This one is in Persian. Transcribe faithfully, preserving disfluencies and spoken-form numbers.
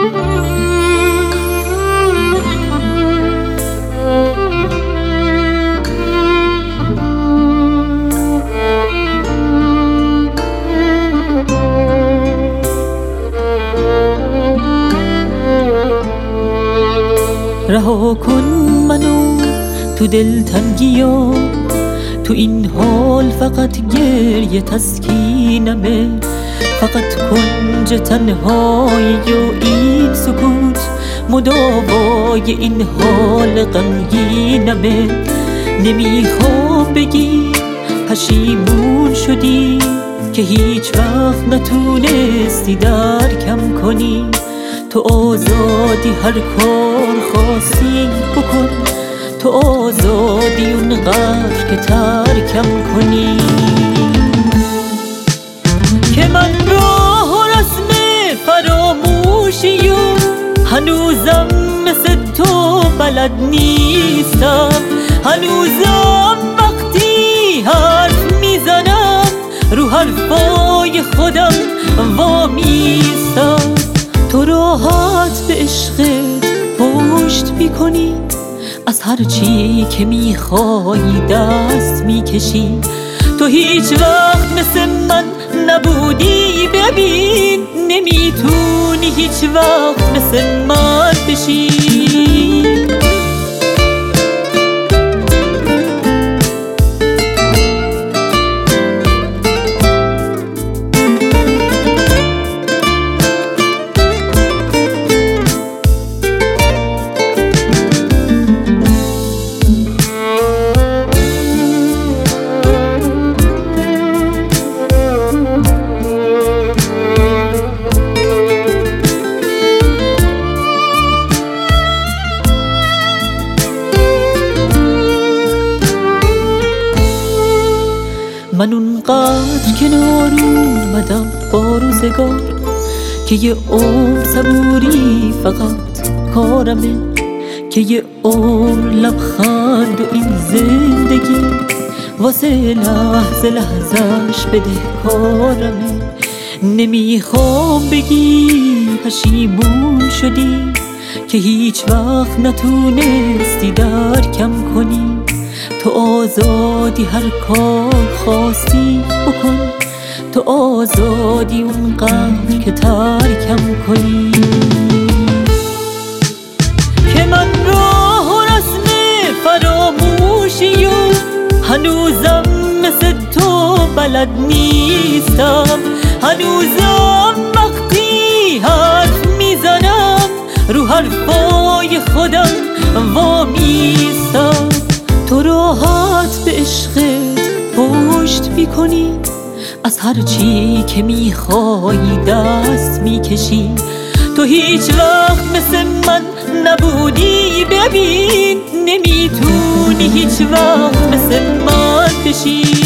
رها کن منو تو دلتنگی و تو این حال فقط گریه تسکینمه، فقط کنج تنهایی و این سکوت مداوای این حال غمگینمه. نمیخوام بگی پشیمون شدی که هیچ وقت نتونستی درکم کنی. تو آزادی هر کار خاصی بکن، تو آزادی اونقدر که ترکم کنی. که من راه و رسم فراموشی و هنوزم مثل تو بلد نیستم. هنوزم وقتی حرف میزنم رو حرفای خودم وامیستم. تو راحت به عشقت پشت میکنی، از هر چی که میخوای دست میکشی. تو هیچ وقت مثل من نبودی، ببین نمیتونی هیچ وقت مثل من بشی. من اونقدر کنار اومدم با روزگار که یه عمر صبوری فقط کارمه، که یه عمر لبخند و این زندگی واسه لحظه لحظهش بده کارمه. نمیخوام بگی پشیمون شدی که هیچ وقت نتونستی درکم کنی. تو آزادی هر کار خواستی بکن، تو آزادی اونقدر که ترکم کنی. که من راه و رسم فراموشی و هنوزم مثل تو بلد نیستم. هنوزم وقتی حرف میزنم رو حرفای خودم وامیستم. تو راحت به عشقت پشت میکنی، از هر چی که میخوای دست میکشی. تو هیچ وقت مثل من نبودی، ببین نمیتونی هیچ وقت مثل من بشی.